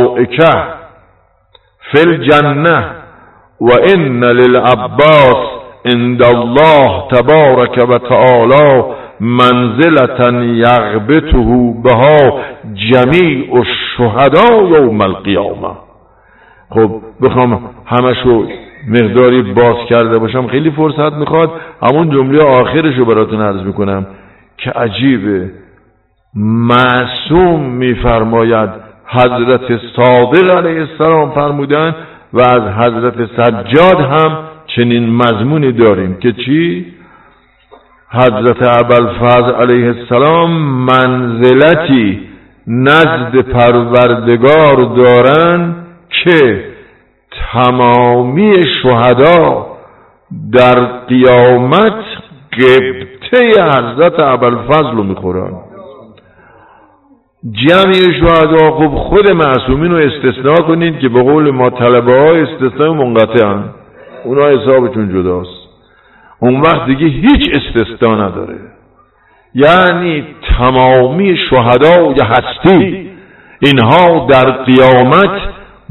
الملائکه فی الجنه و ان للعباس عند الله تبارک و تعالی منزلة یغبطه بها جمیع الشهداء یوم القیامه. خب بخوام همشو مقداری باز کرده باشم خیلی فرصت میخواد، همون جمله آخرشو براتون عرض میکنم که عجیبه. معصوم میفرماید حضرت صادق علیه السلام فرمودن و از حضرت سجاد هم چنین مضمونی داریم که چی؟ حضرت ابوالفضل علیه السلام منزلتی نزد پروردگار دارن که تمامی شهدا در قیامت قبطه حضرت ابوالفضل رو میخورن. جمعی شهدا خب خود معصومین رو استثناء کنید که به قول ما طلبه ها استثناء منقطع هن، اونا حسابشون جداست. اون وقت دیگه هیچ استثناء نداره، یعنی تمامی شهدای هستی اینها در قیامت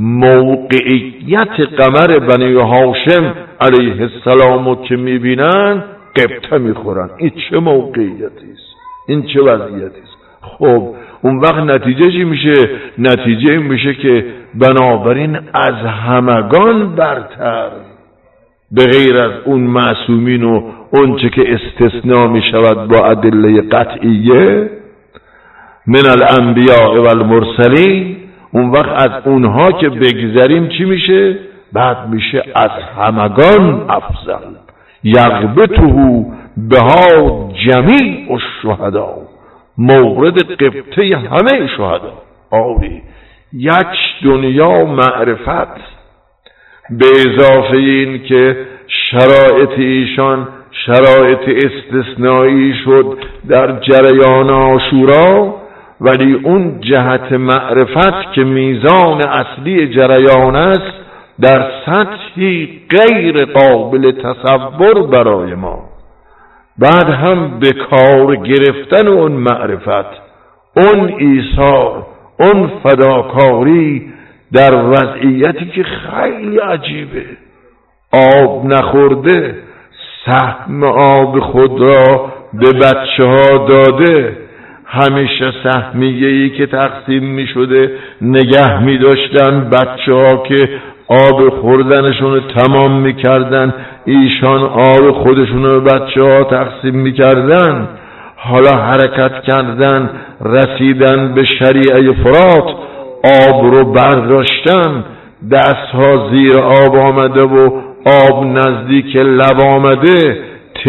موقعیت قمر بنی هاشم علیه السلام رو که میبینن قبطه میخورن. این چه موقعیتی است، این چه وضعیتی است؟ خب اون وقت نتیجه چی میشه؟ نتیجه این میشه که بنابراین از همگان برتر به غیر از اون معصومین و اون چه که استثناء میشود با ادله قطعیه من الانبیاء و المرسلین، اون وقت از اونها که بگذریم چی میشه؟ بعد میشه از همگان افضل. یغبطه بها جمیع الشهدا، مورد قبطه همه شهدا. آوری یک دنیا معرفت به اضافه این که شرایط ایشان شرایط استثنایی شد در جریان عاشورا، ولی اون جهت معرفت که میزان اصلی جریان است در سطحی غیر قابل تصور برای ما. بعد هم به کار گرفتن اون معرفت، اون ایثار، اون فداکاری در وضعیتی که خیلی عجیبه. آب نخورده، سهم آب خود را به بچه ها داده، همیشه سهمیه‌ای که تقسیم می شده نگه می داشتن بچه ها که آب خوردنشون رو تمام می کردن، ایشان آب خودشون رو به بچه ها تقسیم می کردن. حالا حرکت کردن، رسیدن به شریعه فرات، آب رو برداشتن، دست ها زیر آب آمده و آب نزدیک لب آمده،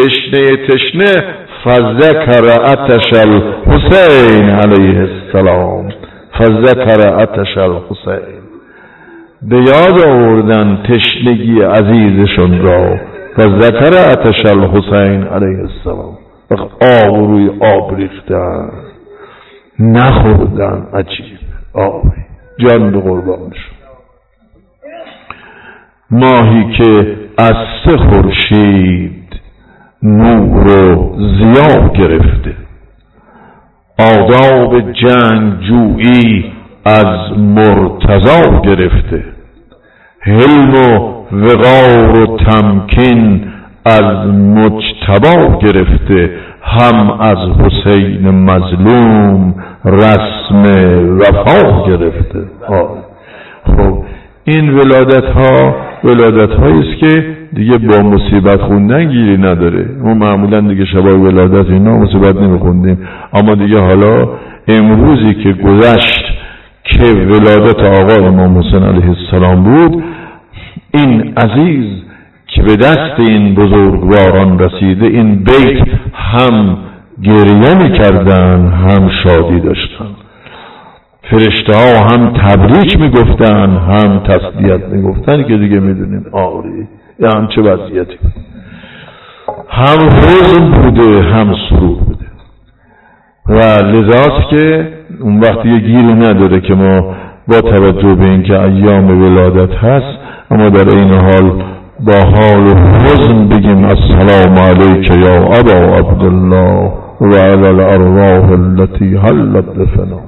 تشنه فذکر عطش الحسین علیه السلام، فذکر عطش الحسین، به یاد آوردن تشنگی عزیزشون را، فذکر عطش الحسین علیه السلام. آب روی آب ریختن، نخوردن. عجیب. آب جان به قربانشون. ماهی که از 3 خورشید نور و ضیا گرفته، آداب جنگ جویی از مرتضی گرفته، حلم و وقار و تمکین از مجتبی گرفته، هم از حسین مظلوم رسم وفا گرفته. خب این ولادت هایی است که دیگه با مصیبت خوندن گیری نداره. ما معمولا دیگه شبای ولادت اینا مصیبت نمیخوندیم، اما دیگه حالا امروزی که گذشت که ولادت آقا امام حسین علیه السلام بود، این عزیز که به دست این بزرگواران رسیده، این بیت هم گریه میکردن هم شادی داشتن. فرشته ها هم تبریک میگفتن هم تسلیت میگفتن که دیگه میدونین آری یعنی چه وضعیتی، هم حزن بوده هم سرور بوده. و لذاست که اون وقتی یه گیری نداره که ما با توجه به اینکه ایام ولادت هست اما در این حال با حال و حزن بگیم السلام علیک یا ابا عبدالله و علی الارواح التي حلت بفنا.